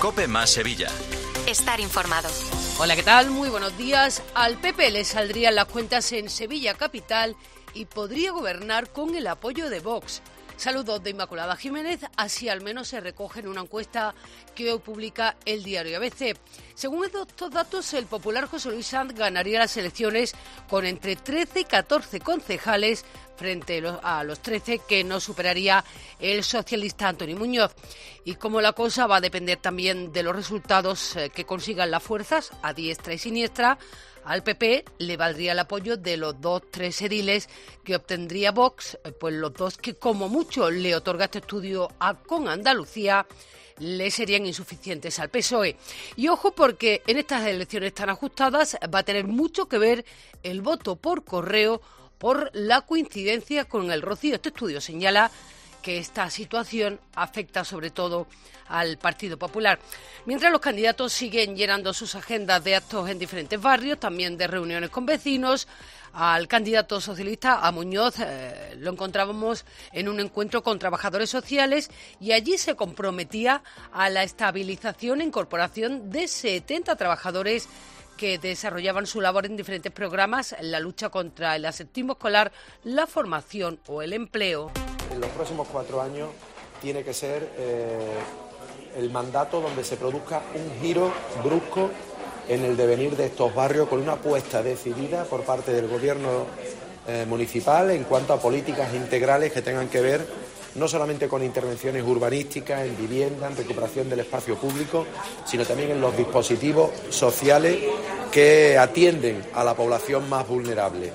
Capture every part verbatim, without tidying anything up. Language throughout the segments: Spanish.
COPE más Sevilla. Estar informado. Hola, ¿qué tal? Muy buenos días. Al P P le saldrían las cuentas en Sevilla capital y podría gobernar con el apoyo de Vox. Saludos de Inmaculada Jiménez, así al menos se recoge en una encuesta que hoy publica el diario A B C. Según estos datos, el popular José Luis Sanz ganaría las elecciones con entre trece y catorce concejales frente a los trece que no superaría el socialista Antoni Muñoz. Y como la cosa va a depender también de los resultados que consigan las fuerzas a diestra y siniestra, al P P le valdría el apoyo de los dos, tres ediles que obtendría Vox, pues los dos que como mucho le otorga este estudio a Con Andalucía, le serían insuficientes al P S O E. Y ojo, porque en estas elecciones tan ajustadas va a tener mucho que ver el voto por correo por la coincidencia con el Rocío. Este estudio señala que esta situación afecta sobre todo al Partido Popular. Mientras los candidatos siguen llenando sus agendas de actos en diferentes barrios, también de reuniones con vecinos, al candidato socialista, a Muñoz, eh, lo encontrábamos en un encuentro con trabajadores sociales y allí se comprometía a la estabilización e incorporación de setenta trabajadores que desarrollaban su labor en diferentes programas en la lucha contra el absentismo escolar, la formación o el empleo. En los próximos cuatro años tiene que ser eh, el mandato donde se produzca un giro brusco en el devenir de estos barrios, con una apuesta decidida por parte del gobierno eh, municipal en cuanto a políticas integrales que tengan que ver no solamente con intervenciones urbanísticas, en vivienda, en recuperación del espacio público, sino también en los dispositivos sociales que atienden a la población más vulnerable.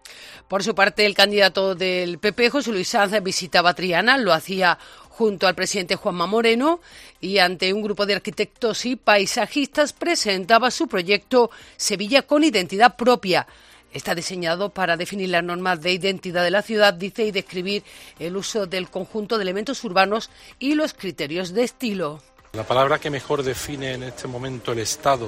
Por su parte, el candidato del P P, José Luis Sanz, visitaba Triana, lo hacía junto al presidente Juanma Moreno y ante un grupo de arquitectos y paisajistas presentaba su proyecto Sevilla con identidad propia. Está diseñado para definir las normas de identidad de la ciudad, dice, y describir el uso del conjunto de elementos urbanos y los criterios de estilo. La palabra que mejor define en este momento el estado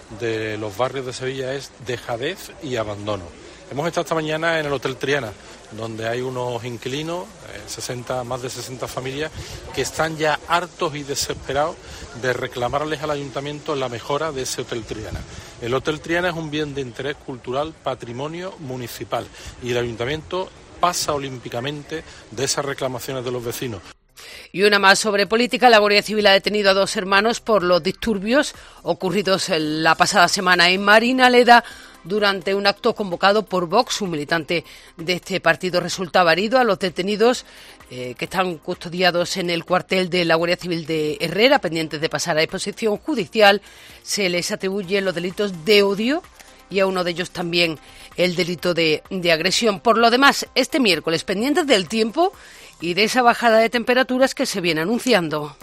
de los barrios de Sevilla es dejadez y abandono. Hemos estado esta mañana en el Hotel Triana, donde hay unos inquilinos, sesenta, más de sesenta familias, que están ya hartos y desesperados de reclamarles al ayuntamiento la mejora de ese Hotel Triana. El Hotel Triana es un bien de interés cultural, patrimonio municipal, y el ayuntamiento pasa olímpicamente de esas reclamaciones de los vecinos. Y una más sobre política. La Guardia Civil ha detenido a dos hermanos por los disturbios ocurridos la pasada semana en Marinaleda durante un acto convocado por Vox. Un militante de este partido resultaba herido. A los detenidos, eh, que están custodiados en el cuartel de la Guardia Civil de Herrera, pendientes de pasar a disposición judicial, se les atribuyen los delitos de odio y a uno de ellos también el delito de, de agresión. Por lo demás, este miércoles, pendientes del tiempo y de esa bajada de temperaturas que se viene anunciando.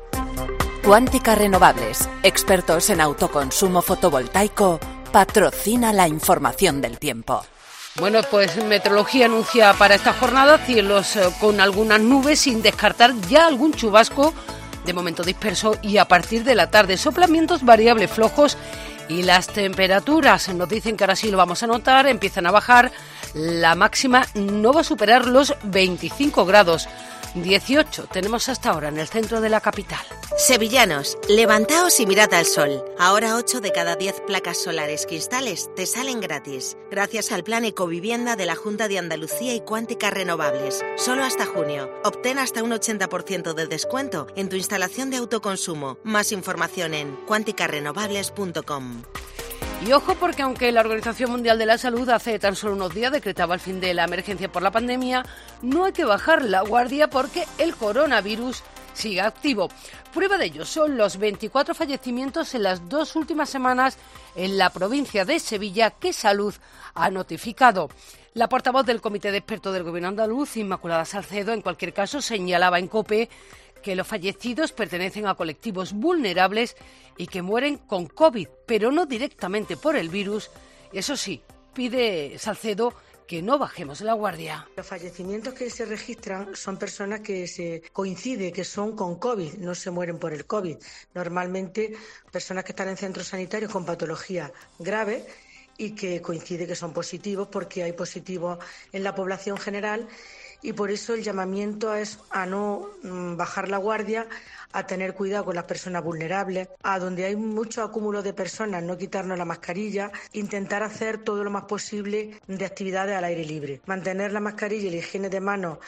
Cuántica Renovables, expertos en autoconsumo fotovoltaico, patrocina la información del tiempo. Bueno, pues Meteorología anuncia para esta jornada cielos eh, con algunas nubes, sin descartar ya algún chubasco, de momento disperso, y a partir de la tarde soplamientos variables flojos. Y las temperaturas nos dicen que ahora sí lo vamos a notar, empiezan a bajar. La máxima no va a superar los veinticinco grados. dieciocho tenemos hasta ahora en el centro de la capital. Sevillanos, levantaos y mirad al sol. Ahora ocho de cada diez placas solares cristales te salen gratis, gracias al plan Ecovivienda de la Junta de Andalucía y Cuántica Renovables. Solo hasta junio. Obtén hasta un ochenta por ciento de descuento en tu instalación de autoconsumo. Más información en cuántica renovables punto com. Y ojo, porque aunque la Organización Mundial de la Salud hace tan solo unos días decretaba el fin de la emergencia por la pandemia, no hay que bajar la guardia porque el coronavirus sigue activo. Prueba de ello son los veinticuatro fallecimientos en las dos últimas semanas en la provincia de Sevilla que Salud ha notificado. La portavoz del Comité de Expertos del Gobierno andaluz, Inmaculada Salcedo, en cualquier caso señalaba en COPE que los fallecidos pertenecen a colectivos vulnerables y que mueren con COVID, pero no directamente por el virus. Eso sí, pide Salcedo que no bajemos la guardia. Los fallecimientos que se registran son personas que se coincide que son con COVID, no se mueren por el COVID. Normalmente personas que están en centros sanitarios con patologías graves y que coincide que son positivos porque hay positivos en la población general y por eso el llamamiento es a no mm, bajar la guardia, a tener cuidado con las personas vulnerables, a donde hay mucho acúmulo de personas, no quitarnos la mascarilla, intentar hacer todo lo más posible de actividades al aire libre, mantener la mascarilla y la higiene de manos.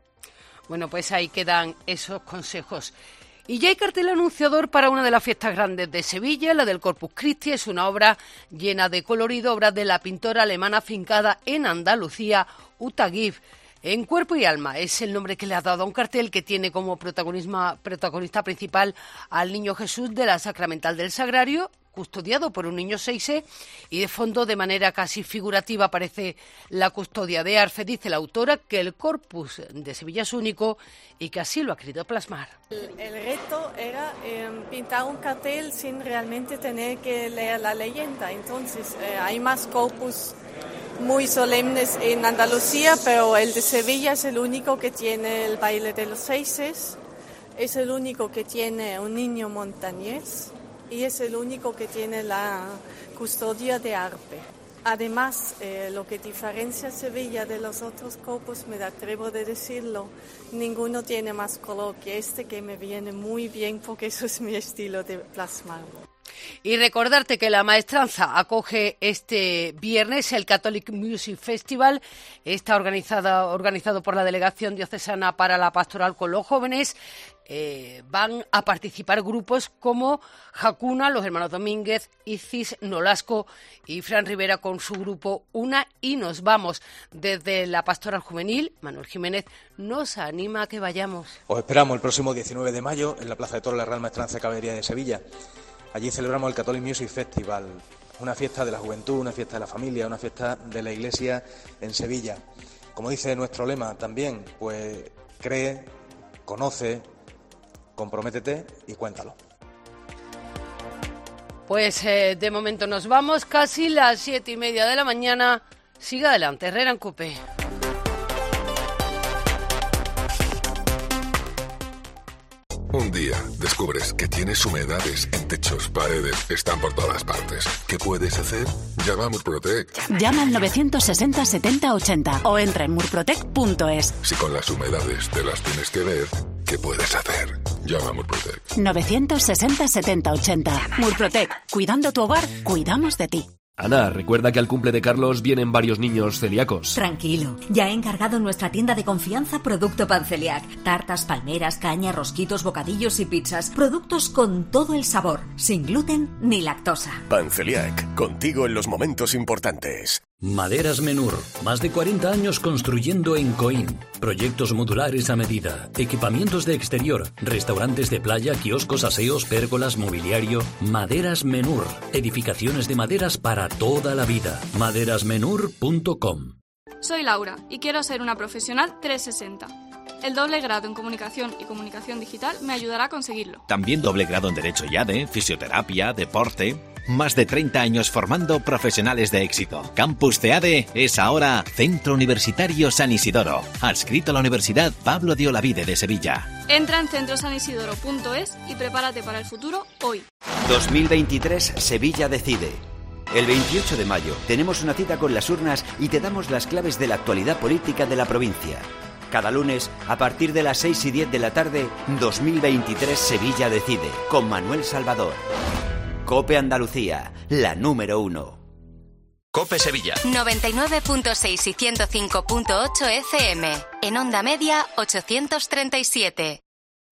Bueno, pues ahí quedan esos consejos. Y ya hay cartel anunciador para una de las fiestas grandes de Sevilla, la del Corpus Christi. Es una obra llena de colorido, obra de la pintora alemana afincada en Andalucía, Uta Gif. En Cuerpo y Alma es el nombre que le ha dado a un cartel que tiene como protagonista principal al Niño Jesús de la Sacramental del Sagrario, custodiado por un niño seise, y de fondo, de manera casi figurativa, aparece la custodia de Arfe. Dice la autora que el corpus de Sevilla es único y que así lo ha querido plasmar. El, el reto era eh, pintar un cartel sin realmente tener que leer la leyenda. Entonces, eh, hay más corpus muy solemnes en Andalucía, pero el de Sevilla es el único que tiene el baile de los seises, es el único que tiene un niño montañés, y es el único que tiene la custodia de Arpe. Además, eh, lo que diferencia a Sevilla de los otros corpus, me atrevo de decirlo, ninguno tiene más color que este, que me viene muy bien porque eso es mi estilo de plasmarlo. Y recordarte que la Maestranza acoge este viernes el Catholic Music Festival. Está organizada, organizado por la Delegación Diocesana para la Pastoral con los Jóvenes. Eh, van a participar grupos como Jacuna, los hermanos Domínguez, Icis, Nolasco y Fran Rivera con su grupo Una y Nos Vamos. Desde la Pastoral Juvenil, Manuel Jiménez nos anima a que vayamos. Os esperamos el próximo diecinueve de mayo en la Plaza de Toros de la Real Maestranza de Caballería de Sevilla. Allí celebramos el Catholic Music Festival, una fiesta de la juventud, una fiesta de la familia, una fiesta de la Iglesia en Sevilla. Como dice nuestro lema también, pues cree, conoce, comprométete y cuéntalo. Pues eh, de momento nos vamos, casi las siete y media de la mañana. Siga adelante, Herrera en Cope. Un día descubres que tienes humedades en techos, paredes, están por todas partes. ¿Qué puedes hacer? Llama a Murprotec. Llama al novecientos sesenta setenta ochenta o entra en murprotec punto es. Si con las humedades te las tienes que ver, ¿qué puedes hacer? Llama a Murprotec. novecientos sesenta setenta ochenta. Murprotec. Cuidando tu hogar, cuidamos de ti. Ana, recuerda que al cumple de Carlos vienen varios niños celíacos. Tranquilo, ya he encargado en nuestra tienda de confianza Producto Panceliac. Tartas, palmeras, caña, rosquitos, bocadillos y pizzas. Productos con todo el sabor, sin gluten ni lactosa. Panceliac, contigo en los momentos importantes. Maderas Menur, más de cuarenta años construyendo en Coín. Proyectos modulares a medida, equipamientos de exterior, restaurantes de playa, kioscos, aseos, pérgolas, mobiliario. Maderas Menur, edificaciones de maderas para toda la vida. maderas menur punto com. Soy Laura y quiero ser una profesional trescientos sesenta. El doble grado en Comunicación y Comunicación Digital me ayudará a conseguirlo. También doble grado en Derecho y A D E, Fisioterapia, Deporte. Más de treinta años formando profesionales de éxito. Campus C E A D E es ahora Centro Universitario San Isidoro, adscrito a la Universidad Pablo de Olavide de Sevilla. Entra en centro san isidoro punto es y prepárate para el futuro hoy. dos mil veintitrés Sevilla decide. El veintiocho de mayo tenemos una cita con las urnas y te damos las claves de la actualidad política de la provincia. Cada lunes, a partir de las seis y diez de la tarde, dos mil veintitrés Sevilla decide, con Manuel Salvador. Cope Andalucía, la número uno. Cope Sevilla. noventa y nueve punto seis y ciento cinco punto ocho F M. En onda media, ochocientos treinta y siete.